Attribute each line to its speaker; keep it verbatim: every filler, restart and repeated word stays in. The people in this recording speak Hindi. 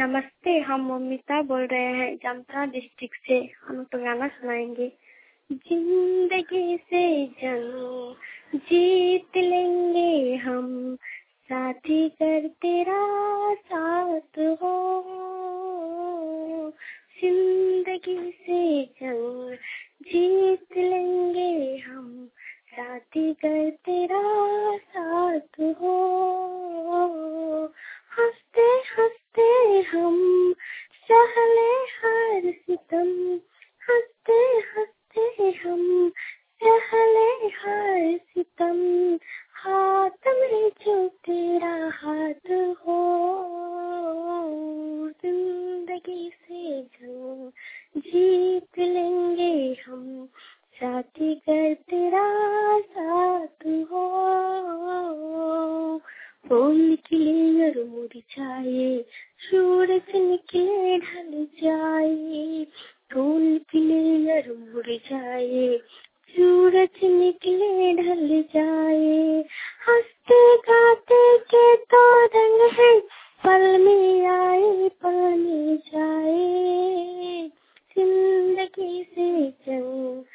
Speaker 1: नमस्ते, हम ममिता बोल रहे हैं जामताड़ा डिस्ट्रिक्ट से। हम तो गाना सुनाएंगे। जिंदगी से जंग जीत लेंगे हम, साथी कर तेरा साथ हो। जिंदगी से जंग जीत लेंगे हम, साथी कर तेरा साथ हो। हंसते हंसते हम सहले हर सितम, हंसते हंसते हम सहले हर सितम। हाथ में जो तेरा हाथ हो, जिंदगी से जंग जीत लेंगे हम, साथी कर तेरा साथ हो। फूल निकले और मुरझाए, सूरज निकले ढल जाए। फूल निकले और मुरझाए, सूरज निकले ढल जाए। हंसते गाते के तो रंग है, पल में आए पल में जाए। जिंदगी से जंग